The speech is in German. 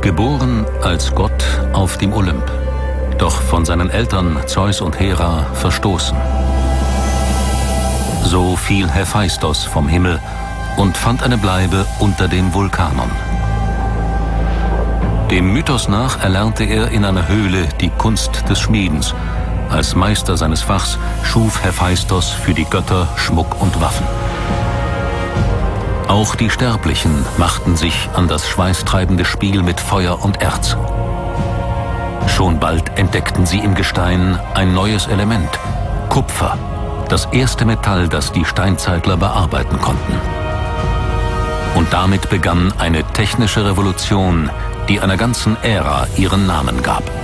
Geboren als Gott auf dem Olymp, doch von seinen Eltern Zeus und Hera verstoßen. So fiel Hephaistos vom Himmel und fand eine Bleibe unter dem Vulkanon. Dem Mythos nach erlernte er in einer Höhle die Kunst des Schmiedens. Als Meister seines Fachs schuf Hephaistos für die Götter Schmuck und Waffen. Auch die Sterblichen machten sich an das schweißtreibende Spiel mit Feuer und Erz. Schon bald entdeckten sie im Gestein ein neues Element: Kupfer, das erste Metall, das die Steinzeitler bearbeiten konnten. Und damit begann eine technische Revolution, die einer ganzen Ära ihren Namen gab.